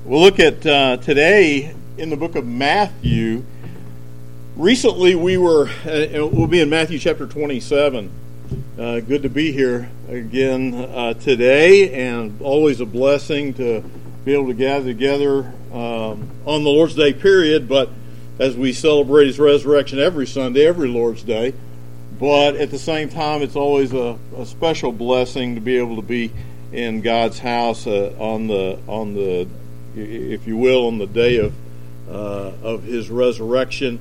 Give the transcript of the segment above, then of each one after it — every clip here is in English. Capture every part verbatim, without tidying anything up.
We'll look at uh, today in the book of Matthew. Recently we were, uh, we'll be in Matthew chapter twenty-seven. Uh, good to be here again uh, today, and always a blessing to be able to gather together um, on the Lord's Day period, but as we celebrate His resurrection every Sunday, every Lord's Day. But at the same time, it's always a, a special blessing to be able to be in God's house uh, on the on the if you will, on the day of uh, of His resurrection.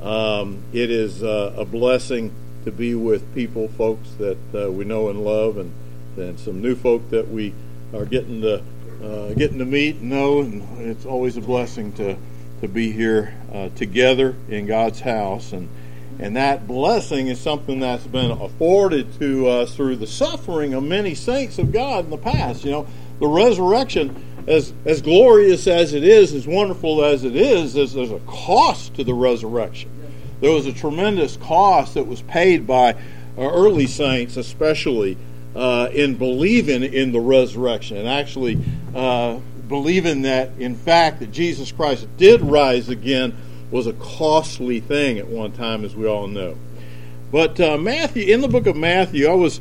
Um, it is uh, a blessing to be with people, folks that uh, we know and love, and, and some new folk that we are getting to uh, getting to meet and know. And it's always a blessing to to be here uh, together in God's house, and and that blessing is something that's been afforded to us through the suffering of many saints of God in the past. You know, the resurrection, As as glorious as it is, as wonderful as it is, there's, there's a cost to the resurrection. There was a tremendous cost that was paid by our early saints, especially uh, in believing in the resurrection, and actually uh, believing that, in fact, that Jesus Christ did rise again was a costly thing at one time, as we all know. But uh, Matthew, in the book of Matthew, I was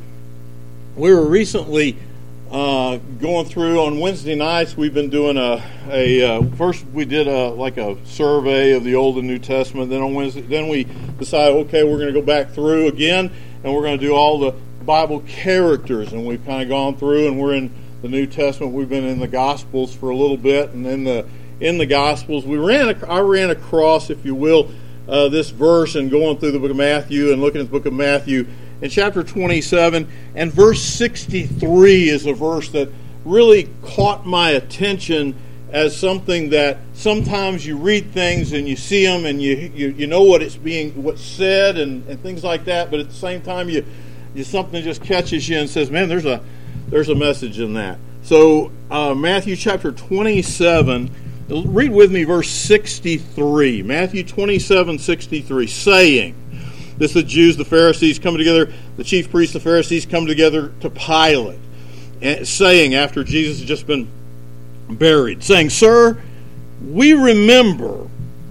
we were recently. Uh, going through on Wednesday nights, we've been doing a, a uh, first we did a like a survey of the Old and New Testament. Then on Wednesday, then we decided, okay, we're going to go back through again, and we're going to do all the Bible characters. And we've kind of gone through, and we're in the New Testament. We've been in the Gospels for a little bit, and in the in the Gospels, we ran I ran across, if you will, uh, this verse, and going through the book of Matthew and looking at the book of Matthew. In chapter twenty-seven, and verse sixty-three is a verse that really caught my attention as something that sometimes you read things and you see them and you you, you know what it's being what's said and, and things like that, but at the same time you you something just catches you and says, man, there's a there's a message in that. So uh, Matthew chapter twenty-seven, read with me verse sixty-three. Matthew twenty-seven sixty-three, saying. This is the Jews, the Pharisees coming together, the chief priests, the Pharisees come together to Pilate, and saying, after Jesus had just been buried, saying, Sir, we remember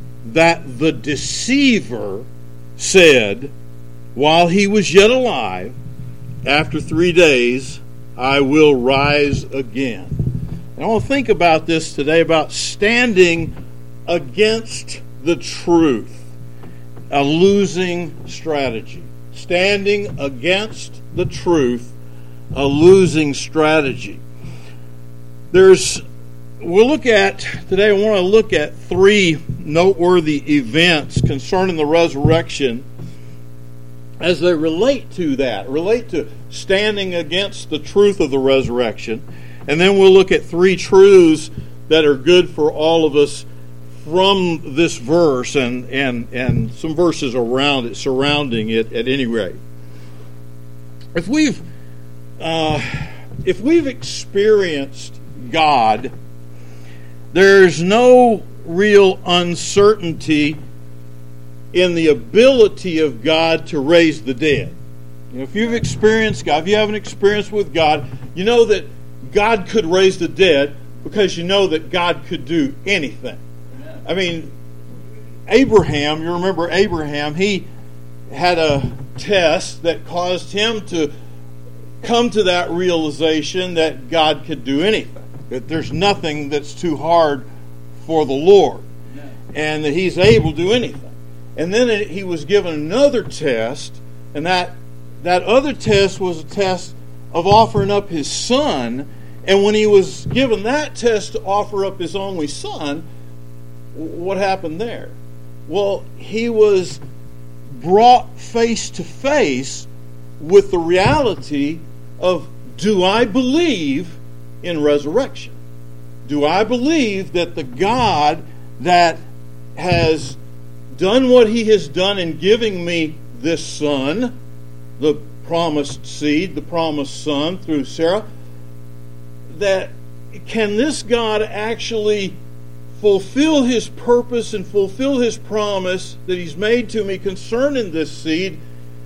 that the deceiver said, while he was yet alive, after three days, I will rise again. And I want to think about this today, about standing against the truth. A losing strategy. Standing against the truth, a losing strategy. There's, we'll look at, today I want to look at three noteworthy events concerning the resurrection as they relate to that, relate to standing against the truth of the resurrection. And then we'll look at three truths that are good for all of us from this verse and, and, and some verses around it, surrounding it at any rate. If we've uh, if we've experienced God, there's no real uncertainty in the ability of God to raise the dead. You know, if you've experienced God, if you have an experience with God, you know that God could raise the dead because you know that God could do anything. I mean, Abraham, you remember Abraham, he had a test that caused him to come to that realization that God could do anything, that there's nothing that's too hard for the Lord, and that He's able to do anything. And then he was given another test, and that that other test was a test of offering up his son, and when he was given that test to offer up his only son, what happened there? Well, he was brought face to face with the reality of, do I believe in resurrection? Do I believe that the God that has done what He has done in giving me this son, the promised seed, the promised son through Sarah, that can this God actually fulfill His purpose and fulfill His promise that He's made to me concerning this seed?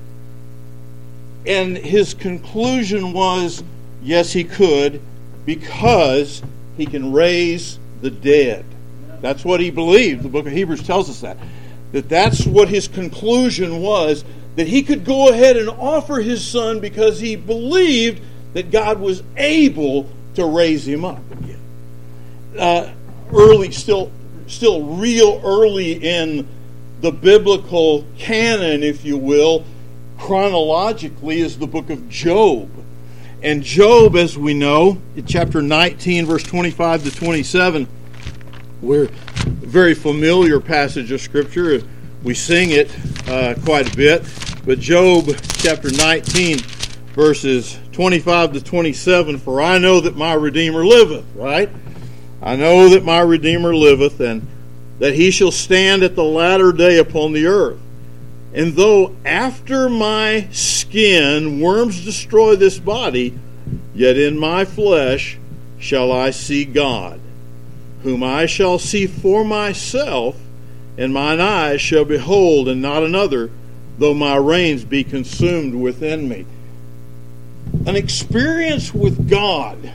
And his conclusion was, yes, He could, because He can raise the dead. That's what he believed. The book of Hebrews tells us that. That that's what his conclusion was, that he could go ahead and offer his son because he believed that God was able to raise him up again. Uh, early, still, still real early in the biblical canon, if you will, chronologically, is the book of Job. And Job, as we know, in chapter nineteen, verse twenty-five to twenty-seven, we're a very familiar passage of Scripture. We sing it uh, quite a bit. But Job chapter nineteen, verses twenty-five to twenty-seven, for I know that my Redeemer liveth, right? I know that my Redeemer liveth, and that he shall stand at the latter day upon the earth. And though after my skin worms destroy this body, yet in my flesh shall I see God, whom I shall see for myself, and mine eyes shall behold, and not another, though my reins be consumed within me. An experience with God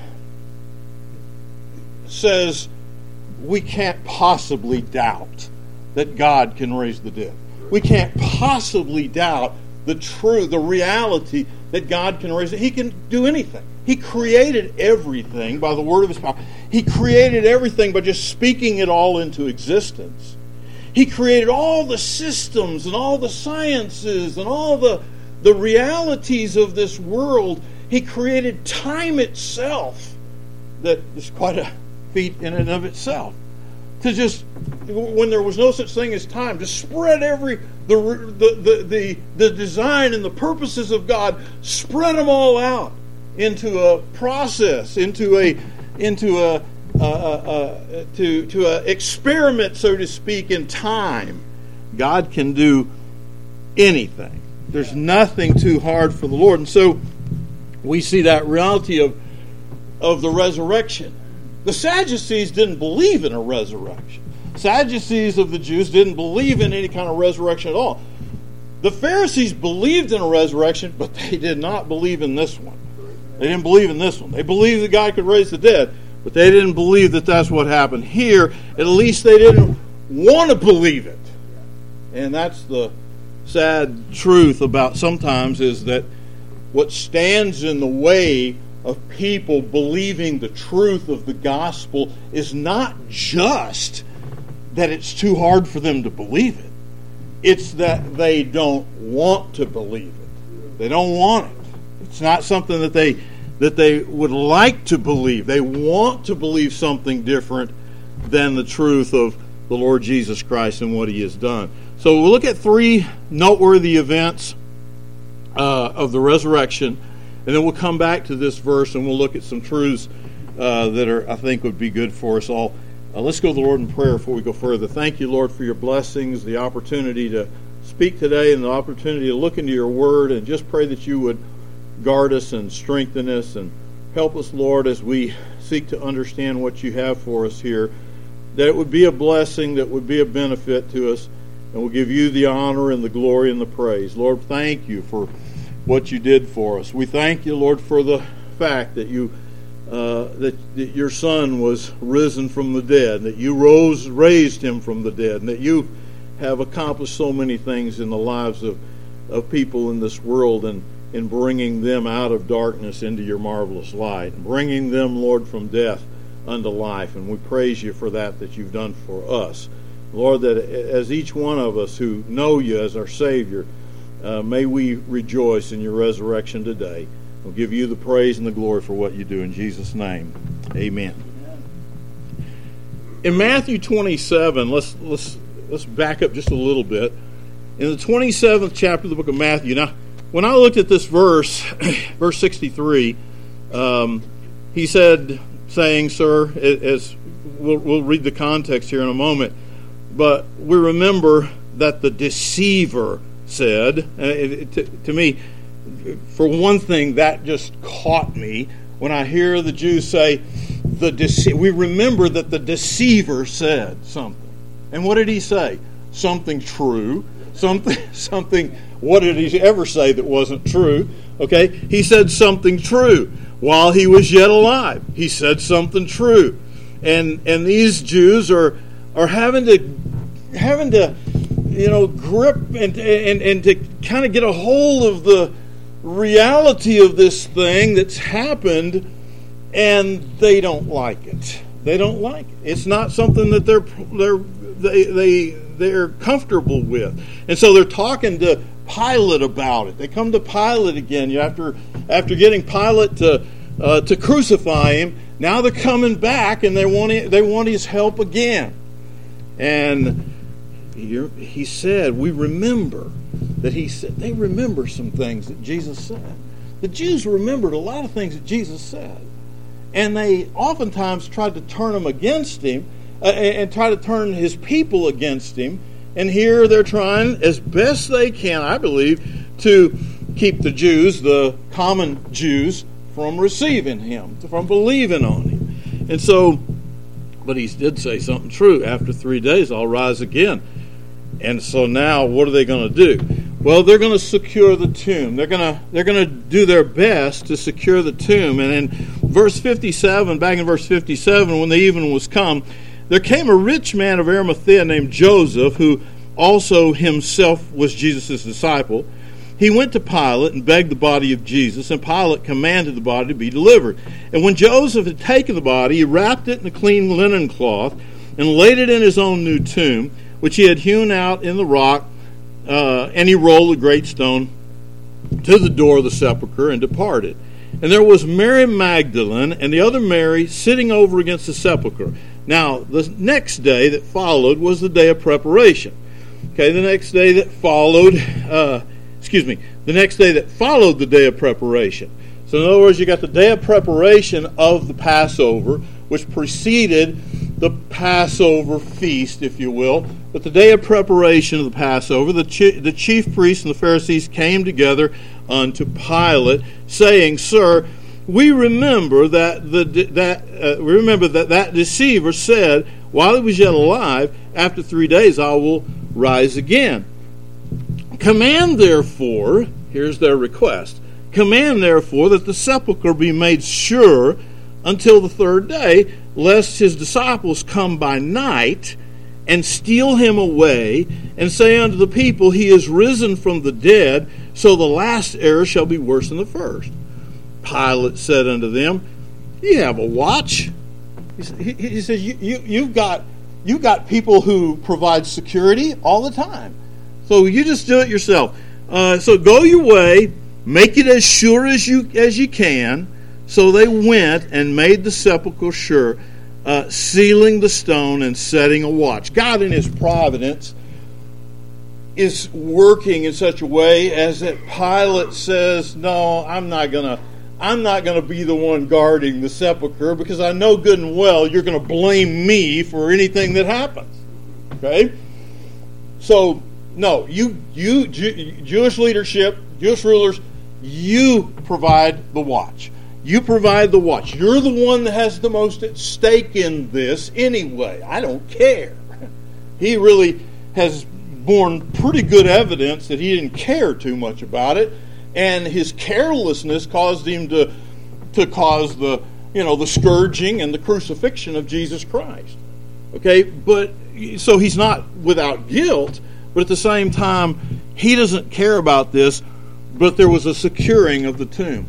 says we can't possibly doubt that God can raise the dead. We can't possibly doubt the truth, the reality that God can raise it. He can do anything. He created everything by the word of his power. He created everything by just speaking it all into existence. He created all the systems and all the sciences and all the, the realities of this world. He created time itself. That is quite a feat in and of itself. To just, when there was no such thing as time, to spread every, the, the, the, the, the design and the purposes of God, spread them all out into a process, into a, into a, Uh, uh, uh, to to uh, experiment, so to speak, in time. God can do anything. There's nothing too hard for the Lord. And so we see that reality of of the resurrection. The Sadducees didn't believe in a resurrection. Sadducees of the Jews didn't believe in any kind of resurrection at all. The Pharisees believed in a resurrection, but they did not believe in this one. They didn't believe in this one. They believed that God could raise the dead, but they didn't believe that that's what happened here. At least they didn't want to believe it. And that's the sad truth about sometimes, is that what stands in the way of people believing the truth of the gospel is not just that it's too hard for them to believe it. It's that they don't want to believe it. They don't want it. It's not something that they that they would like to believe. They want to believe something different than the truth of the Lord Jesus Christ and what He has done. So we'll look at three noteworthy events uh, of the resurrection, and then we'll come back to this verse and we'll look at some truths uh, that are, I think, would be good for us all. Uh, let's go to the Lord in prayer before we go further. Thank you, Lord, for your blessings, the opportunity to speak today and the opportunity to look into your word, and just pray that you would guard us and strengthen us and help us, Lord, as we seek to understand what you have for us here, that it would be a blessing, that would be a benefit to us, and we'll give you the honor and the glory and the praise. Lord, thank you for what you did for us. We thank you, Lord, for the fact that you uh, that, that your Son was risen from the dead, that you rose, raised him from the dead, and that you have accomplished so many things in the lives of, of people in this world, and in bringing them out of darkness into your marvelous light, and bringing them, Lord, from death unto life. And we praise you for that that you've done for us. Lord, that as each one of us who know you as our Savior, uh, may we rejoice in your resurrection today. We'll give you the praise and the glory for what you do. In Jesus' name, amen. In Matthew twenty-seven, let's let's let's back up just a little bit. In the twenty-seventh chapter of the book of Matthew, now, when I looked at this verse, verse sixty-three, um, he said, saying, sir, as we'll, we'll read the context here in a moment, but we remember that the deceiver said, uh, it, to, to me, for one thing, that just caught me when I hear the Jews say, the dece- we remember that the deceiver said something. And what did he say? Something true. Something, something, what did he ever say that wasn't true? Okay, he said something true while he was yet alive. He said something true. and and these Jews are are having to having to you know grip and and and to kind of get a hold of the reality of this thing that's happened, and they don't like it. They don't like it. It's not something that they're they're they they they're comfortable with, and so they're talking to Pilate about it. They come to Pilate again after after getting Pilate to uh, to crucify him. Now they're coming back, and they want they want his help again. And he, he said, "We remember that he said." They remember some things that Jesus said. The Jews remembered a lot of things that Jesus said, and they oftentimes tried to turn them against him uh, and try to turn his people against him. And here they're trying as best they can, I believe, to keep the Jews, the common Jews, from receiving him, from believing on him. And so, but he did say something true. After three days, I'll rise again. And so now, what are they going to do? Well, they're going to secure the tomb. They're going to they're going to do their best to secure the tomb. And in verse fifty-seven, back in verse fifty-seven, when the evening was come, there came a rich man of Arimathea named Joseph, who also himself was Jesus' disciple. He went to Pilate and begged the body of Jesus, and Pilate commanded the body to be delivered. And when Joseph had taken the body, he wrapped it in a clean linen cloth and laid it in his own new tomb, which he had hewn out in the rock, uh, and he rolled a great stone to the door of the sepulchre and departed. And there was Mary Magdalene and the other Mary sitting over against the sepulchre. Now, the next day that followed was the day of preparation. Okay, the next day that followed, uh, excuse me, the next day that followed the day of preparation. So in other words, you got the day of preparation of the Passover, which preceded the Passover feast, if you will. But the day of preparation of the Passover, the, chi- the chief priests and the Pharisees came together unto Pilate, saying, "Sir, we remember that the that uh, we remember that that deceiver said, while he was yet alive, after three days I will rise again. Command therefore," here's their request, "command therefore that the sepulchre be made sure until the third day, lest his disciples come by night and steal him away, and say unto the people, He is risen from the dead, so the last error shall be worse than the first." Pilate said unto them, "You have a watch." He, he, he says, you, you, you've got you've got people who provide security all the time. So you just do it yourself. Uh, so go your way, make it as sure as you as you can. So they went and made the sepulchre sure, uh, sealing the stone and setting a watch. God in His providence is working in such a way as that Pilate says, "No, I'm not gonna, I'm not gonna be the one guarding the sepulchre, because I know good and well you're gonna blame me for anything that happens." Okay, so no, you, you, Jew, Jewish leadership, Jewish rulers, you provide the watch. You provide the watch. You're the one that has the most at stake in this anyway. I don't care. He really has borne pretty good evidence that he didn't care too much about it, and his carelessness caused him to to cause the you know the scourging and the crucifixion of Jesus Christ. Okay, but so he's not without guilt, but at the same time he doesn't care about this. But there was a securing of the tomb.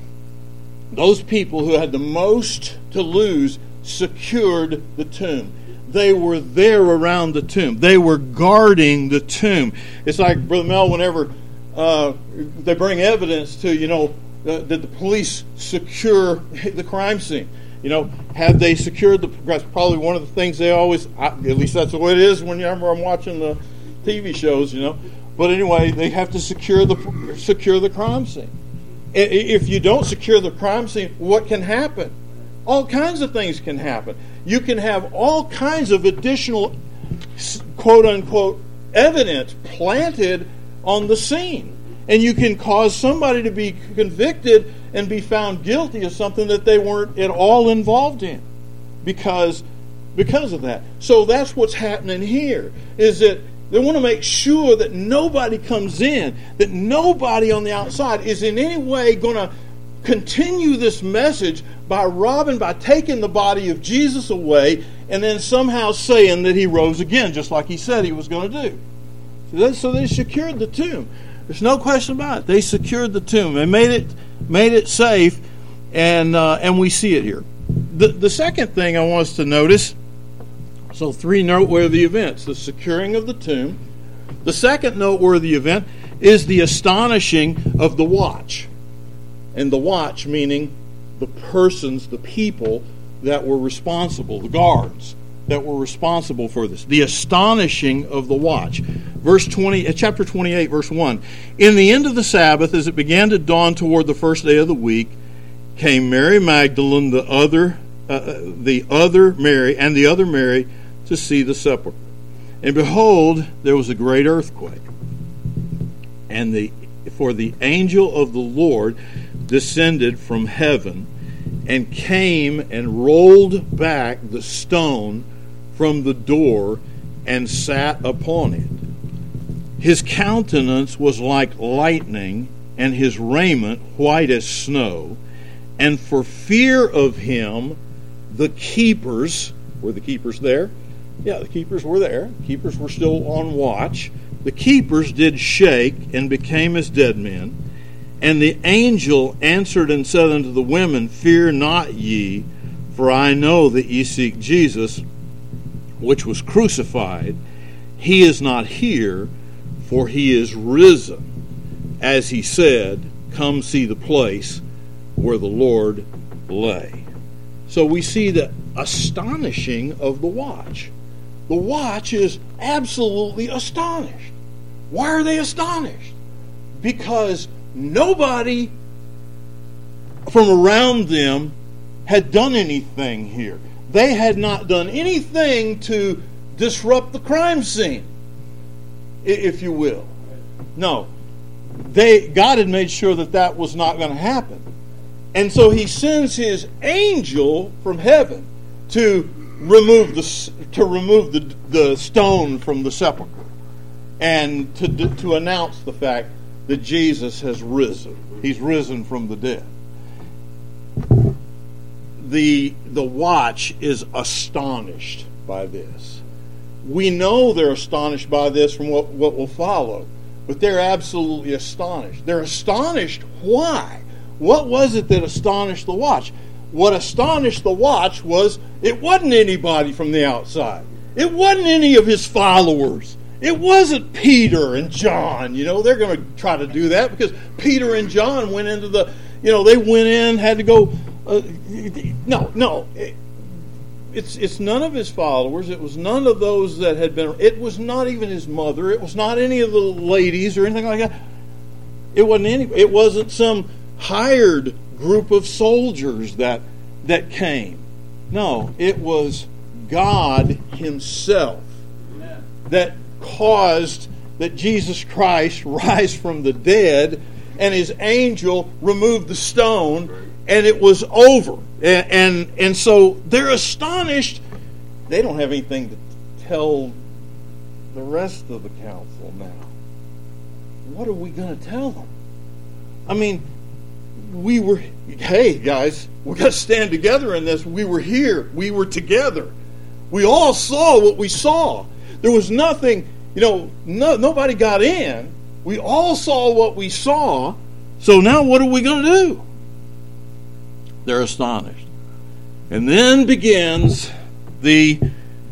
Those people who had the most to lose secured the tomb. They were there around the tomb. They were guarding the tomb. It's like, Brother Mel, whenever uh, they bring evidence to, you know, uh, did the police secure the crime scene? You know, have they secured the... That's probably one of the things they always... At least that's the way it is whenever I'm watching the T V shows, you know. But anyway, they have to secure the secure the crime scene. If you don't secure the crime scene, what can happen? All kinds of things can happen. You can have all kinds of additional, quote-unquote, evidence planted on the scene. And you can cause somebody to be convicted and be found guilty of something that they weren't at all involved in because, because of that. So that's what's happening here, is that they want to make sure that nobody comes in, that nobody on the outside is in any way going to continue this message by robbing, by taking the body of Jesus away, and then somehow saying that he rose again, just like he said he was going to do. So, so they secured the tomb. There's no question about it. They secured the tomb. They made it made it safe, and uh, and we see it here. The the second thing I want us to notice. So three noteworthy events: the securing of the tomb. The second noteworthy event is the astonishing of the watch. And the watch meaning the persons, the people that were responsible, the guards that were responsible for this. The astonishing of the watch. Verse twenty, chapter twenty-eight, verse one. In the end of the Sabbath, as it began to dawn toward the first day of the week, came Mary Magdalene, the other, uh, the other Mary, and the other Mary to see the sepulchre. And behold, there was a great earthquake, and the for the angel of the Lord descended from heaven, and came and rolled back the stone from the door, and sat upon it. His countenance was like lightning, and his raiment white as snow. And for fear of him, the keepers, were the keepers there? Yeah, the keepers were there. The keepers were still on watch. The keepers did shake and became as dead men. And the angel answered and said unto the women, Fear not ye, for I know that ye seek Jesus, which was crucified. He is not here, for he is risen. As he said, Come see the place where the Lord lay. So we see the astonishing of the watch. The watch is absolutely astonished. Why are they astonished? Because nobody from around them had done anything here. They had not done anything to disrupt the crime scene, if you will. No. They, God had made sure that that was not going to happen. And so he sends his angel from heaven to remove the to remove the the stone from the sepulchre, and to to announce the fact that Jesus has risen. He's risen from the dead. The the watch is astonished by this. We know they're astonished by this from what, what will follow, but they're absolutely astonished. They're astonished. Why? What was it that astonished the watch? What astonished the watch was it wasn't anybody from the outside. It wasn't any of his followers. It wasn't Peter and John. You know, they're going to try to do that because Peter and John went into the, you know, they went in, had to go. Uh, no, no. It, it's it's none of his followers. It was none of those that had been. It was not even his mother. It was not any of the ladies or anything like that. It wasn't any. It wasn't some hired group of soldiers that that came. No, it was God himself that caused that Jesus Christ rise from the dead, and his angel removed the stone, and it was over. And, and and so they're astonished. They don't have anything to tell the rest of the council now. What are we going to tell them? I mean, we were, hey guys, we got to stand together in this. We were here. We were together. We all saw what we saw. There was nothing, you know, no, nobody got in. We all saw what we saw. So now what are we going to do? They're astonished. And then begins the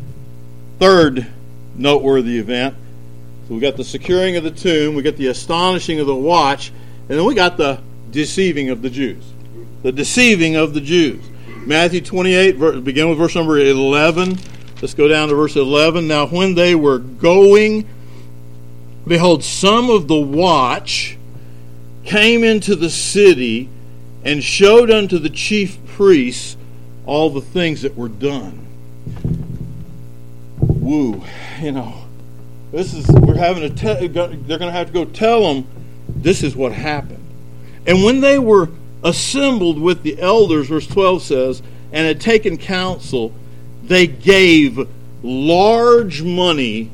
third noteworthy event. So we got the securing of the tomb, we got the astonishing of the watch, and then we got the deceiving of the Jews. The deceiving of the Jews. Matthew twenty-eight, begin with verse number eleven. Let's go down to verse eleven. Now when they were going, behold, some of the watch came into the city and showed unto the chief priests all the things that were done. Woo, you know, this is we're having to. Te- they're going to have to go tell them this is what happened. And when they were assembled with the elders, verse twelve says, and had taken counsel, they gave large money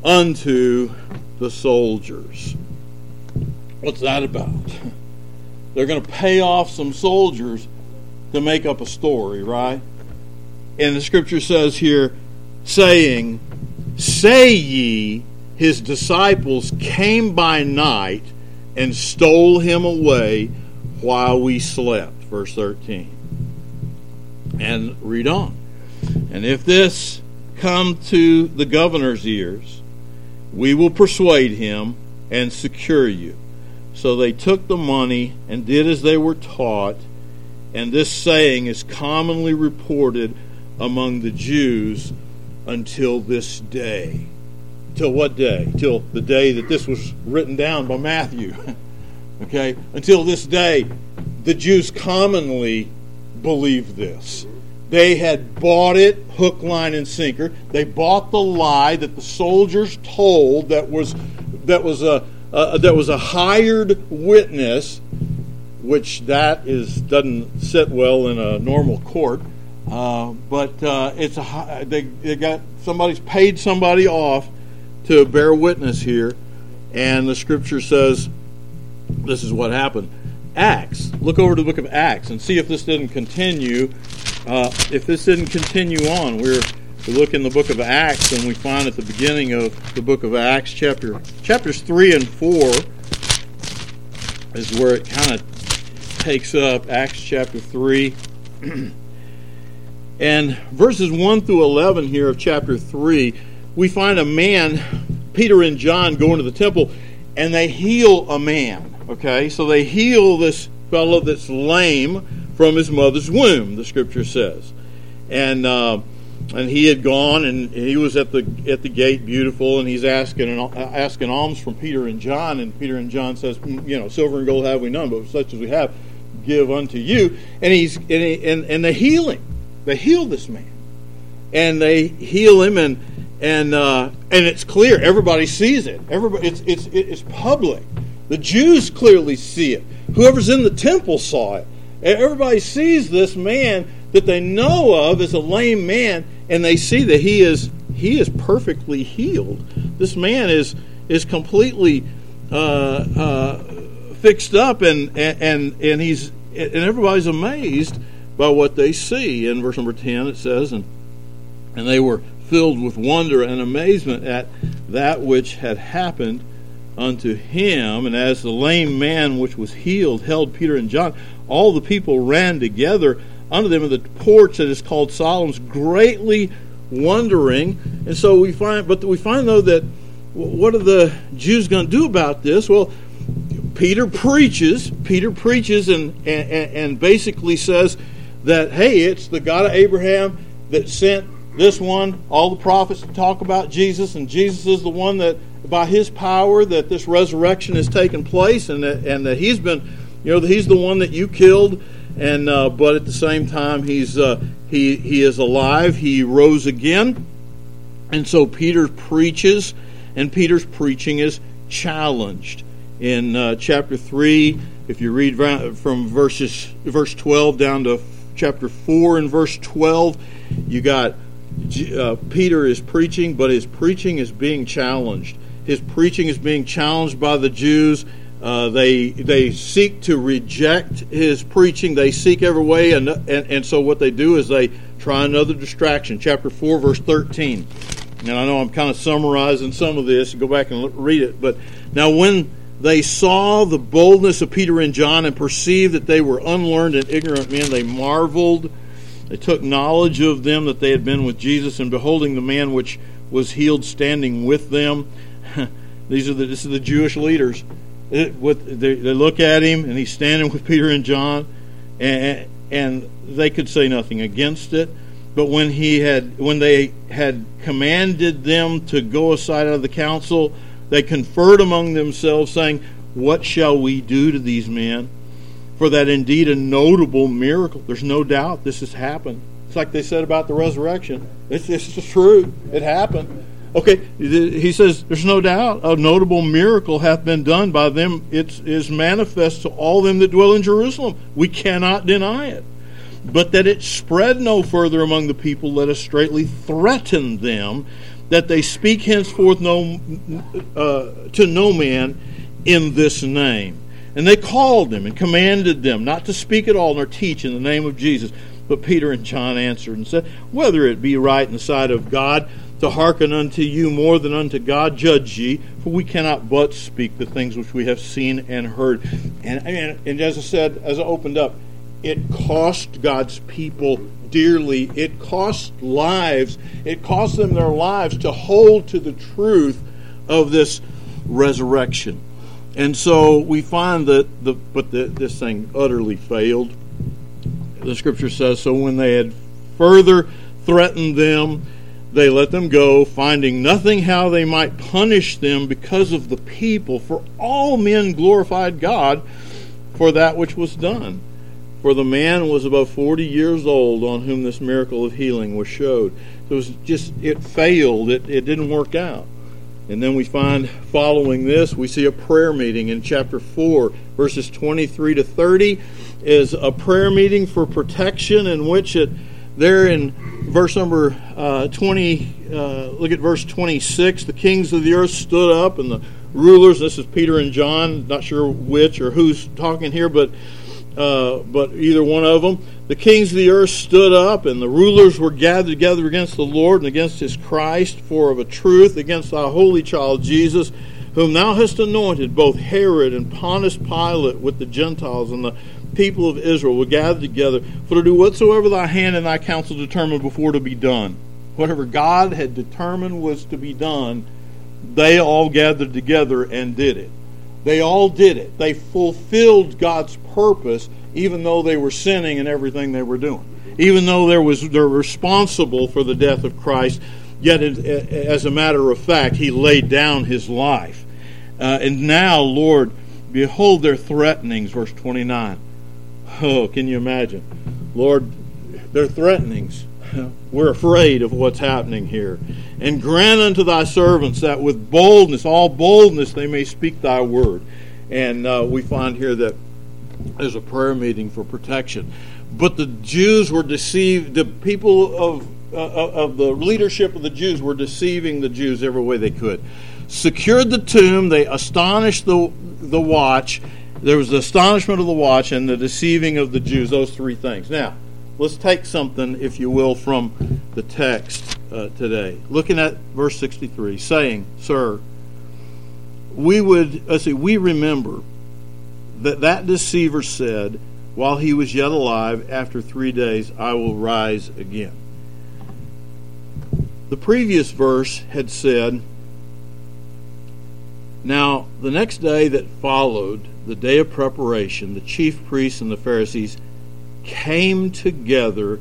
unto the soldiers. What's that about? they're going to pay off some soldiers to make up a story, right? And the scripture says here, saying, say ye, his disciples came by night and stole him away while we slept. Verse thirteen. And read on. And if this come to the governor's ears, we will persuade him and secure you. So they took the money and did as they were taught. And this saying is commonly reported among the Jews until this day. Till what day? Till the day that this was written down by Matthew. Okay? Until this day, the Jews commonly believed this. They had bought it hook, line, and sinker. They bought the lie that the soldiers told that was that was a uh, that was a hired witness, which that is doesn't sit well in a normal court. Uh, but uh, it's a they they got somebody's paid somebody off to bear witness here, and the scripture says this is what happened. Acts. Look over to the book of Acts and see if this didn't continue. Uh, if this didn't continue on, we're we look in the book of Acts and we find at the beginning of the book of Acts, chapter chapters three and four is where it kind of takes up. Acts chapter three. And verses one through eleven here of chapter three, we find a man, Peter and John, go into the temple, and they heal a man. Okay, so they heal this fellow that's lame from his mother's womb, the scripture says. And uh, and he had gone, and he was at the at the gate, beautiful, and he's asking asking alms from Peter and John, and Peter and John says, you know, silver and gold have we none, but such as we have, give unto you. And he's and he, and, and they heal him. They heal this man, and they heal him, and and uh, and it's clear. Everybody sees it. Everybody, it's it's it's public. The Jews clearly see it. Whoever's in the temple saw it. Everybody sees this man that they know of as a lame man, and they see that he is he is perfectly healed. This man is is completely uh, uh, fixed up, and and and he's and everybody's amazed by what they see. In verse number ten, it says, and and they were filled with wonder and amazement at that which had happened unto him. And as the lame man which was healed held Peter and John, all the people ran together unto them in the porch that is called Solomon's, greatly wondering. And so we find, but we find though that what are the Jews going to do about this? Well, Peter preaches. Peter preaches and and, and basically says that, hey, it's the God of Abraham that sent this one, all the prophets to talk about Jesus, and Jesus is the one that by his power that this resurrection has taken place, and that, and that he's been, you know, that he's the one that you killed, and uh, but at the same time he's uh, he he is alive. He rose again, and so Peter preaches, and Peter's preaching is challenged in uh, chapter three. If you read from verses verse twelve down to chapter four and verse twelve, you got uh, Peter is preaching, but his preaching is being challenged. His preaching is being challenged by the Jews. Uh, they they seek to reject his preaching. They seek every way, and, and and so what they do is they try another distraction. Chapter four, verse thirteen. And I know I'm kind of summarizing some of this. Go back and read it. But now when they saw the boldness of Peter and John and perceived that they were unlearned and ignorant men, they marveled. They took knowledge of them that they had been with Jesus, and beholding the man which was healed standing with them. These are the this is the Jewish leaders. It, what, they, they look at him, and he's standing with Peter and John, and, and they could say nothing against it. But when he had, when they had commanded them to go aside out of the council, they conferred among themselves, saying, "What shall we do to these men? For that indeed a notable miracle." There's no doubt this has happened. It's like they said about the resurrection. It's, it's just true. It happened. Okay, he says, there's no doubt a notable miracle hath been done by them. It is manifest to all them that dwell in Jerusalem. We cannot deny it. But that it spread no further among the people, let us straightly threaten them, that they speak henceforth no uh, to no man in this name. And they called them and commanded them not to speak at all nor teach in the name of Jesus. But Peter and John answered and said, Whether it be right in the sight of God to hearken unto you more than unto God, judge ye, for we cannot but speak the things which we have seen and heard. And, and, and as I said, as I opened up, it cost God's people dearly. It cost lives. It cost them their lives to hold to the truth of this resurrection. And so we find that the but the, this thing utterly failed. The Scripture says, so when they had further threatened them, they let them go, finding nothing how they might punish them because of the people. For all men glorified God for that which was done. For the man was about forty years old on whom this miracle of healing was showed. It was just, it failed. It, it didn't work out. And then we find, following this, we see a prayer meeting in chapter four, verses twenty-three to thirty, is a prayer meeting for protection, in which it, there in verse number uh, twenty, uh, look at verse twenty-six, the kings of the earth stood up, and the rulers, this is Peter and John, not sure which or who's talking here, but uh, but either one of them, the kings of the earth stood up, and the rulers were gathered together against the Lord and against his Christ, for of a truth against thy holy child Jesus, whom thou hast anointed, both Herod and Pontius Pilate with the Gentiles and the people of Israel were gathered together for to do whatsoever thy hand and thy counsel determined before to be done. Whatever God had determined was to be done, they all gathered together and did it. They all did it. They fulfilled God's purpose, even though they were sinning in everything they were doing. Even though there was, they're responsible for the death of Christ, yet it, as a matter of fact, he laid down his life. Uh, and now, Lord, behold their threatenings, verse twenty-nine. Oh, can you imagine? Lord, their threatenings. We're afraid of what's happening here. And grant unto thy servants that with boldness, all boldness, they may speak thy word. And uh, we find here that there's a prayer meeting for protection. But the Jews were deceived. The people of, uh, of the leadership of the Jews were deceiving the Jews every way they could. Secured the tomb. They astonished the, the watch. There was the astonishment of the watch and the deceiving of the Jews. Those three things. Now, let's take something, if you will, from the text uh, today. Looking at verse sixty-three, saying, Sir, we would, let's see, we remember that that deceiver said, while he was yet alive, after three days I will rise again. The previous verse had said, Now the next day that followed, the day of preparation, the chief priests and the Pharisees came together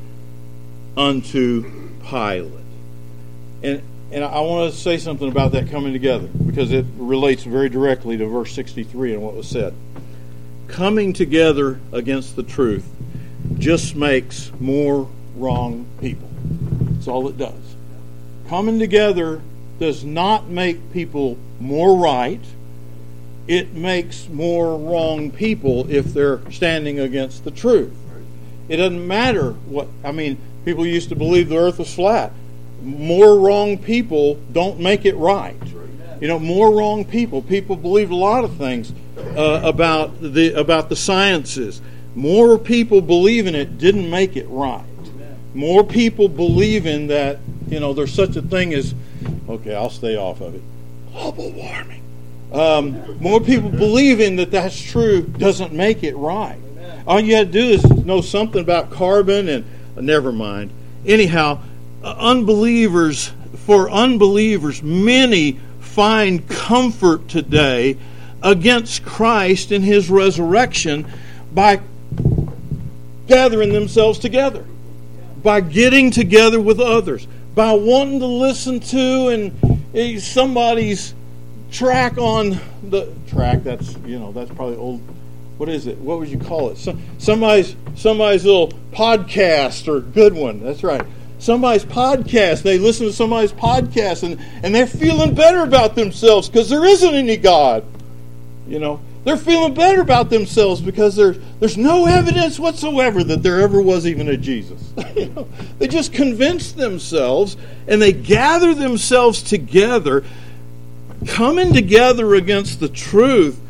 unto Pilate. And and I want to say something about that coming together, because it relates very directly to verse sixty-three and what was said. Coming together against the truth just makes more wrong people. That's all it does. Coming together does not make people more right. It makes more wrong people if they're standing against the truth. It doesn't matter what, I mean, people used to believe the earth was flat. More wrong people don't make it right. You know, more wrong people. People believed a lot of things uh, about the about the sciences. More people believing it didn't make it right. More people believing that, you know, there's such a thing as, okay, I'll stay off of it, global warming. Um, more people believing that that's true doesn't make it right. All you had to do is know something about carbon and uh, never mind. Anyhow, uh, unbelievers, for unbelievers, many find comfort today against Christ and his resurrection by gathering themselves together, by getting together with others, by wanting to listen to and uh, somebody's track on the track. That's, you know, that's probably old. What is it? What would you call it? Some, somebody's somebody's little podcast, or good one. That's right. Somebody's podcast. They listen to somebody's podcast, and, and they're feeling better about themselves because there isn't any God. You know, they're feeling better about themselves because there's there's no evidence whatsoever that there ever was even a Jesus. You know, they just convince themselves, and they gather themselves together, coming together against the truth.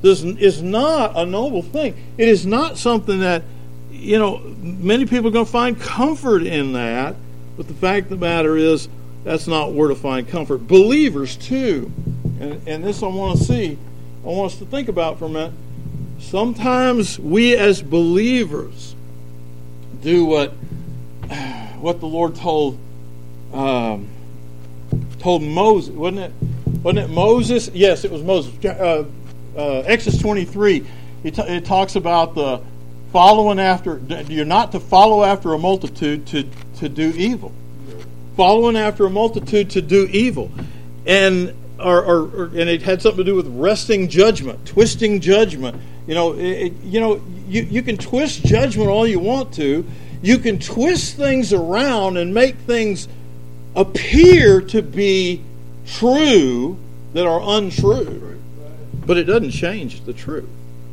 does, is not a noble thing. It is not something that, you know, many people are going to find comfort in that. But the fact of the matter is, that's not where to find comfort. Believers, too, and, and this I want to see, I want us to think about for a minute. Sometimes we as believers do what what the Lord told um, told Moses, wasn't it? Wasn't it Moses? Yes, it was Moses. Uh, uh, Exodus twenty-three. It, t- it talks about the following after. You're not to follow after a multitude to to do evil. Following after a multitude to do evil, and or, or, or and it had something to do with wresting judgment, twisting judgment. You know, it, you know, you, you can twist judgment all you want to. You can twist things around and make things appear to be true that are untrue, but it doesn't change the truth.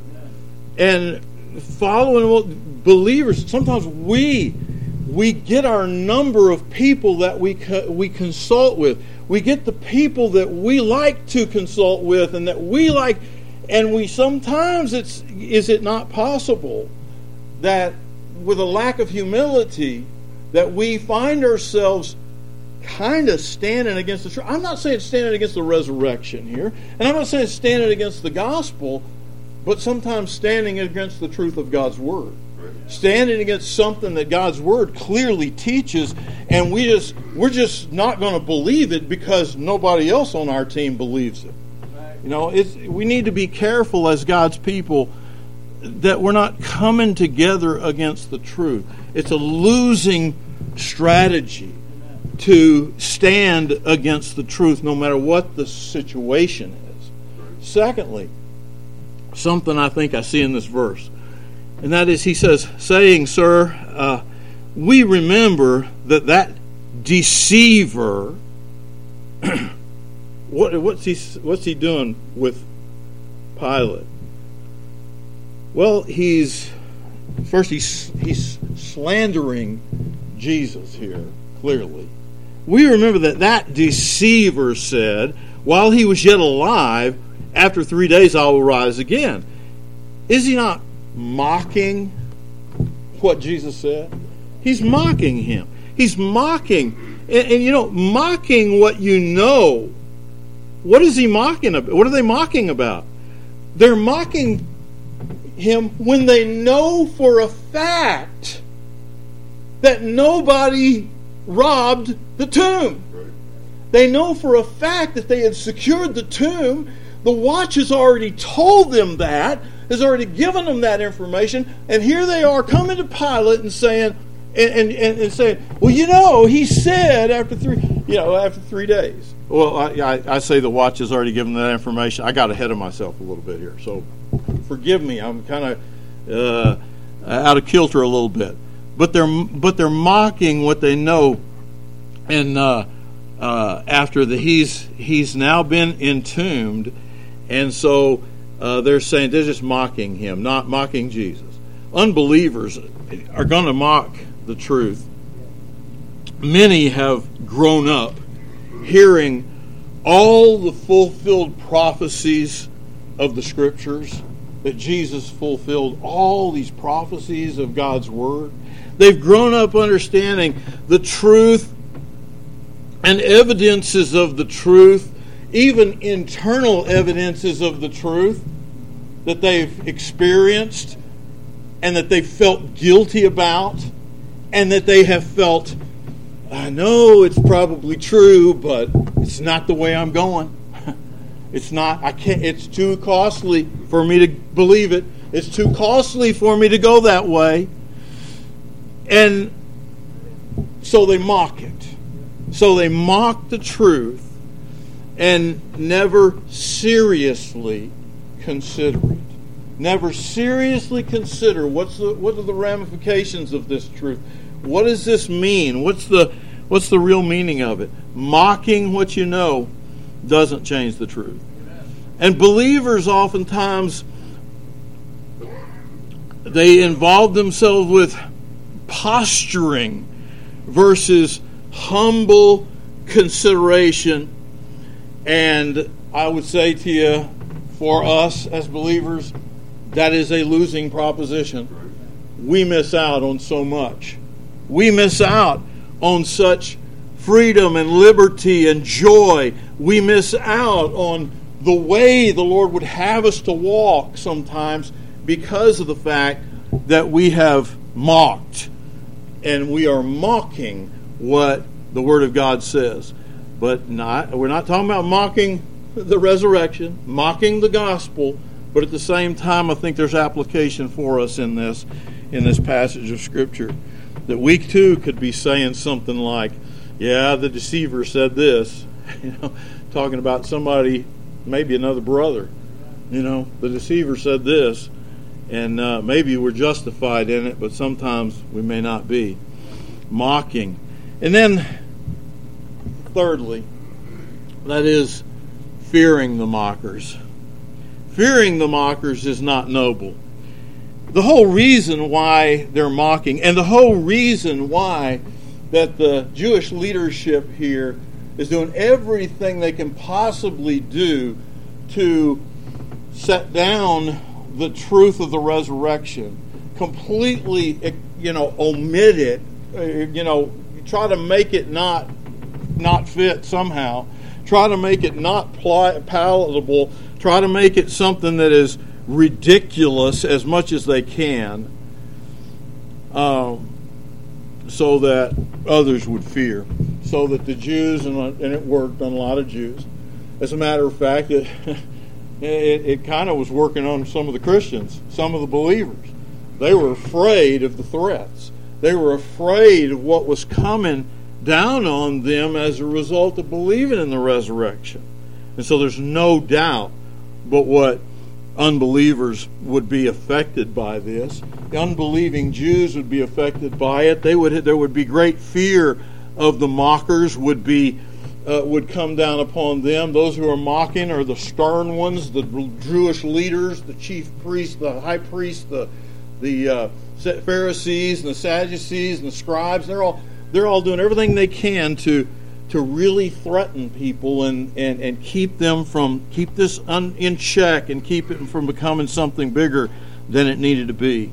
And following believers, sometimes we we get our number of people that we co- we consult with. We get the people that we like to consult with, and that we like. And we sometimes it's is it not possible that with a lack of humility that we find ourselves kind of standing against the truth. I'm not saying standing against the resurrection here, and I'm not saying standing against the gospel, but sometimes standing against the truth of God's word. Standing against something that God's word clearly teaches, and we just we're just not going to believe it because nobody else on our team believes it. You know, it's, we need to be careful as God's people that we're not coming together against the truth. It's a losing strategy to stand against the truth no matter what the situation is. Secondly, something I think I see in this verse, and that is he says, saying, sir, uh, we remember that that deceiver... What, what's he what's he doing with Pilate? Well, he's first he's he's slandering Jesus here, clearly. We remember that that deceiver said, while he was yet alive, after three days I will rise again. Is he not mocking what Jesus said? He's mocking him. He's mocking, and, and you know, mocking what you know. What is he mocking about? What are they mocking about? They're mocking him when they know for a fact that nobody robbed the tomb. Right. They know for a fact that they had secured the tomb. The watch has already told them that, has already given them that information, and here they are coming to Pilate and saying, and, and, and saying, well, you know, he said after three, you know, after three days. Well, I, I, I say the watch has already given that information. I got ahead of myself a little bit here, so forgive me. I'm kind of uh, out of kilter a little bit, but they're but they're mocking what they know. And uh, uh, after the he's he's now been entombed, and so uh, they're saying they're just mocking him, not mocking Jesus. Unbelievers are going to mock the truth. Many have grown up hearing all the fulfilled prophecies of the Scriptures, that Jesus fulfilled all these prophecies of God's Word. They've grown up understanding the truth and evidences of the truth, even internal evidences of the truth that they've experienced and that they've felt guilty about and that they have felt, I know it's probably true, but it's not the way I'm going. It's not, I can't, it's too costly for me to believe it. It's too costly for me to go that way. And so they mock it. So they mock the truth and never seriously consider it. Never seriously consider what's the, what are the ramifications of this truth. What does this mean? What's the what's the real meaning of it? Mocking what you know doesn't change the truth. And believers oftentimes, they involve themselves with posturing versus humble consideration. And I would say to you, for us as believers, that is a losing proposition. We miss out on so much. We miss out on such freedom and liberty and joy. We miss out on the way the Lord would have us to walk sometimes because of the fact that we have mocked, and we are mocking what the Word of God says. But not we're not talking about mocking the resurrection, mocking the gospel, but at the same time I think there's application for us in this in this passage of Scripture, that we too could be saying something like, yeah, the deceiver said this, you know, talking about somebody, maybe another brother, you know, the deceiver said this, and uh, maybe we're justified in it, but sometimes we may not be. Mocking. And then, thirdly, that is fearing the mockers. Fearing the mockers is not noble. The whole reason why they're mocking, and the whole reason why that the Jewish leadership here is doing everything they can possibly do to set down the truth of the resurrection, completely, you know, omit it, you know, try to make it not not fit somehow, try to make it not palatable, try to make it something that is ridiculous as much as they can, um, so that others would fear, so that the Jews, and, and it worked on a lot of Jews. As a matter of fact, it, it, it kind of was working on some of the Christians, some of the believers. They were afraid of the threats. They were afraid of what was coming down on them as a result of believing in the resurrection. And so there's no doubt but what unbelievers would be affected by this. The unbelieving Jews would be affected by it. They would there would be great fear of the mockers would be uh, would come down upon them. Those who are mocking are the stern ones, the Jewish leaders, the chief priests, the high priests, the the uh, Pharisees and the Sadducees and the scribes. They're all they're all doing everything they can to to really threaten people and, and, and keep them from keep this un, in check and keep it from becoming something bigger than it needed to be.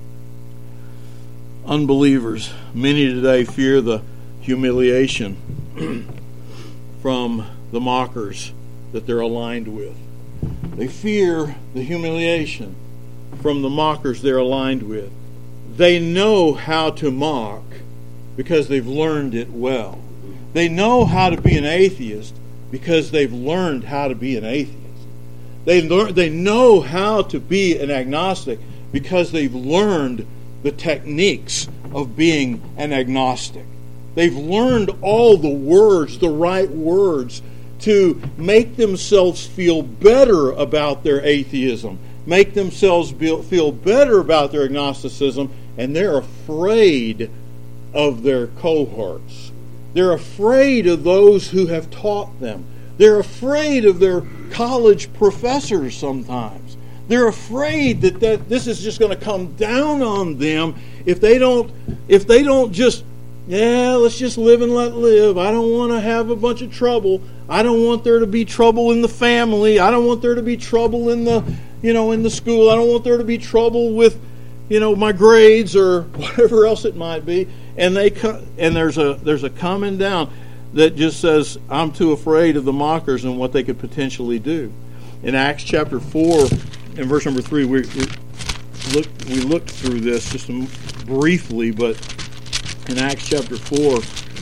Unbelievers, many today fear the humiliation from the mockers that they're aligned with. They fear the humiliation from the mockers they're aligned with. They know how to mock because they've learned it well. They know how to be an atheist because they've learned how to be an atheist. They learn, they know how to be an agnostic because they've learned the techniques of being an agnostic. They've learned all the words, the right words, to make themselves feel better about their atheism, make themselves feel better about their agnosticism, and they're afraid of their cohorts. They're afraid of those who have taught them. They're afraid of their college professors sometimes. They're afraid that, that this is just going to come down on them if they don't if they don't just, yeah, let's just live and let live. I don't want to have a bunch of trouble. I don't want there to be trouble in the family. I don't want there to be trouble in the, you know, in the school. I don't want there to be trouble with, you know, my grades or whatever else it might be. And they and there's a there's a coming down that just says, I'm too afraid of the mockers and what they could potentially do. In Acts chapter four, in verse number three, we, we looked we looked through this just briefly, but in Acts chapter four,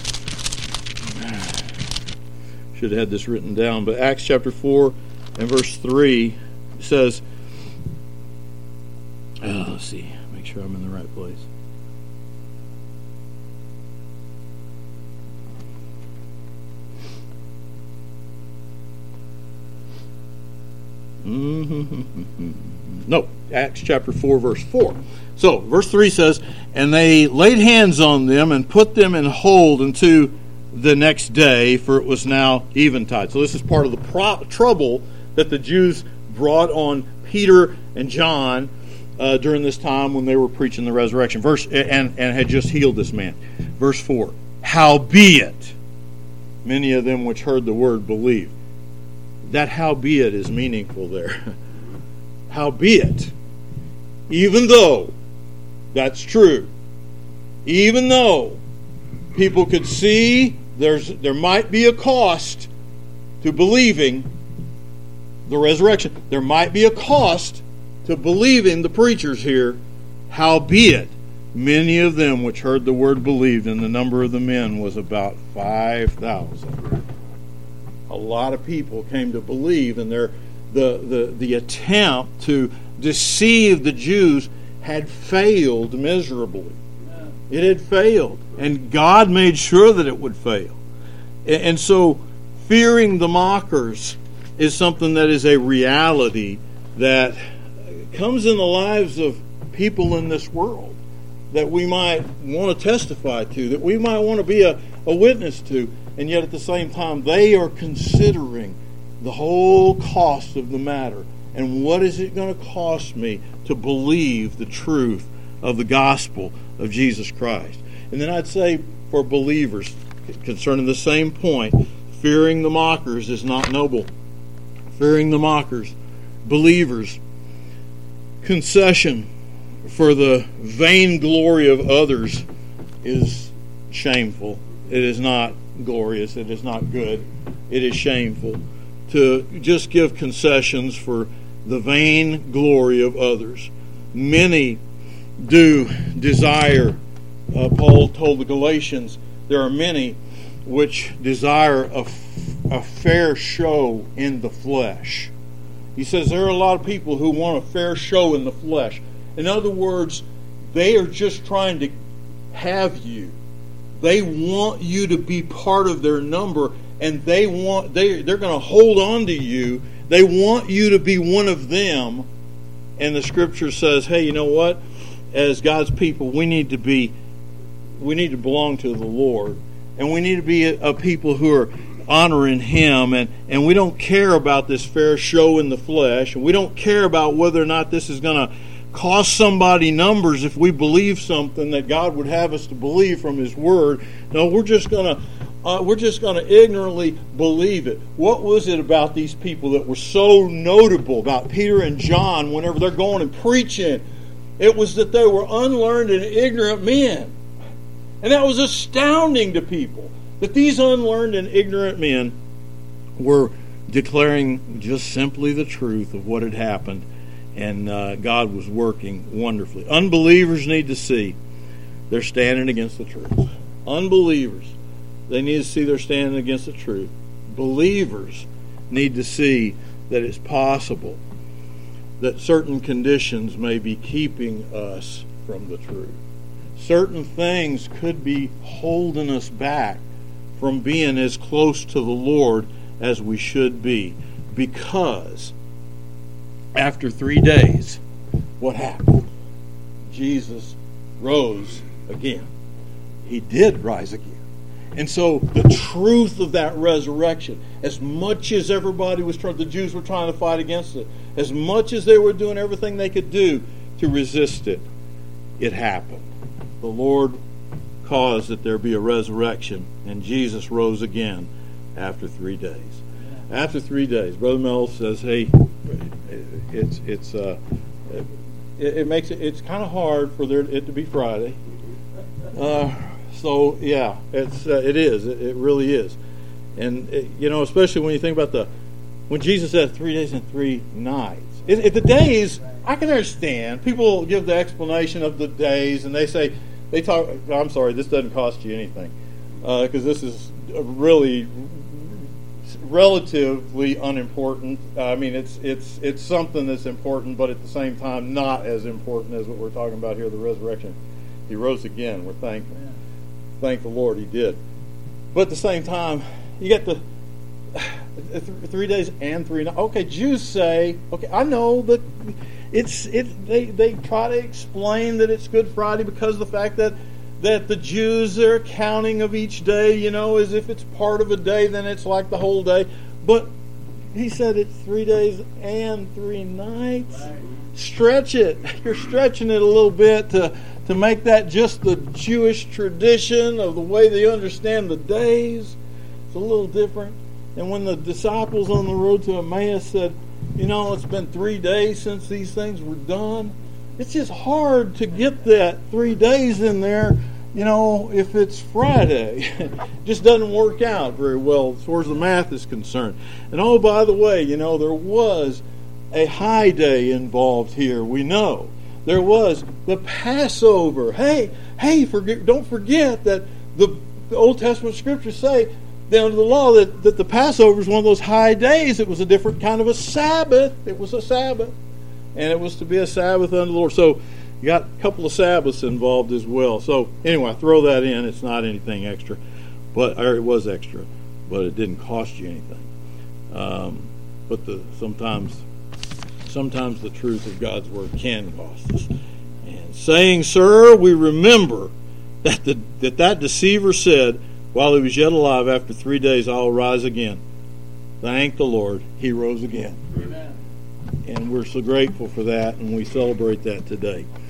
should have had this written down, but Acts chapter four and verse three says, oh, let's see, make sure I'm in the right place. No, Acts chapter four, verse four. So, verse three says, and they laid hands on them and put them in hold unto the next day, for it was now eventide. So this is part of the pro- trouble that the Jews brought on Peter and John uh, during this time when they were preaching the resurrection. Verse and, and had just healed this man. Verse four, howbeit, many of them which heard the word believed. that howbeit is meaningful there. Howbeit, even though that's true, even though people could see there's there might be a cost to believing the resurrection, there might be a cost to believing the preachers here, howbeit, many of them which heard the word believed, and the number of the men was about five thousand. A lot of people came to believe, and their the, the, the attempt to deceive the Jews had failed miserably. It had failed, and God made sure that it would fail. And so, fearing the mockers is something that is a reality that comes in the lives of people in this world that we might want to testify to, that we might want to be a, a witness to, and yet at the same time they are considering the whole cost of the matter. And what is it going to cost me to believe the truth of the gospel of Jesus Christ? And then I'd say for believers, concerning the same point, fearing the mockers is not noble. Fearing the mockers, believers, concession for the vain glory of others is shameful. It is not glorious. It is not good. It is shameful to just give concessions for the vain glory of others. Many do desire, uh, Paul told the Galatians, there are many which desire a, a fair show in the flesh. He says there are a lot of people who want a fair show in the flesh. In other words, they are just trying to have you. They want you to be part of their number, and they want they they're going to hold on to you. They want you to be one of them. And the Scripture says, "Hey, you know what? As God's people, we need to be we need to belong to the Lord, and we need to be a, a people who are honoring Him, and and we don't care about this fair show in the flesh, and we don't care about whether or not this is going to cost somebody numbers if we believe something that God would have us to believe from His Word. No, we're just going to uh, we're just going to ignorantly believe it." What was it about these people that were so notable about Peter and John whenever they're going and preaching? It was that they were unlearned and ignorant men, and that was astounding to people. That these unlearned and ignorant men were declaring just simply the truth of what had happened, and uh, God was working wonderfully. Unbelievers need to see they're standing against the truth. Unbelievers, they need to see they're standing against the truth. Believers need to see that it's possible that certain conditions may be keeping us from the truth. Certain things could be holding us back from being as close to the Lord as we should be. Because after three days, what happened? Jesus rose again. He did rise again. And so the truth of that resurrection, as much as everybody was trying, the Jews were trying to fight against it, as much as they were doing everything they could do to resist it, it happened. The Lord caused that there be a resurrection, and Jesus rose again after three days. After three days, Brother Mel says, "Hey, it's it's uh, it, it makes it it's kind of hard for there it to be Friday." Uh, so yeah, it's uh, it is it, it really is, and it, you know, especially when you think about the when Jesus said three days and three nights. It, it, the days I can understand. People give the explanation of the days, and they say. They talk. I'm sorry, this doesn't cost you anything because uh, this is really relatively unimportant. Uh, I mean, it's it's it's something that's important, but at the same time, not as important as what we're talking about here. The resurrection. He rose again. We're thankful. Yeah. Thank the Lord, He did. But at the same time, you get the three days and three nights. Okay, Jews say. Okay, I know that. It's it. They, they try to explain that it's Good Friday because of the fact that that the Jews are counting of each day, you know, as if it's part of a day, then it's like the whole day. But He said it's three days and three nights. Right. Stretch it. You're stretching it a little bit to to make that just the Jewish tradition of the way they understand the days. It's a little different. And when the disciples on the road to Emmaus said, you know, it's been three days since these things were done, it's just hard to get that three days in there, you know, if it's Friday. It just doesn't work out very well as far as the math is concerned. And oh, by the way, you know, there was a high day involved here, we know. There was the Passover. Hey, hey, forget, don't forget that the, the Old Testament scriptures say, down to the law, that, that the Passover is one of those high days. It was a different kind of a Sabbath. It was a Sabbath. And it was to be a Sabbath unto the Lord. So you got a couple of Sabbaths involved as well. So anyway, throw that in. It's not anything extra. But or it was extra, but it didn't cost you anything. Um, but the sometimes sometimes the truth of God's word can cost us. And saying, sir, we remember that the, that, that deceiver said, while he was yet alive, after three days I'll rise again. Thank the Lord, he rose again. Amen. And we're so grateful for that, and we celebrate that today.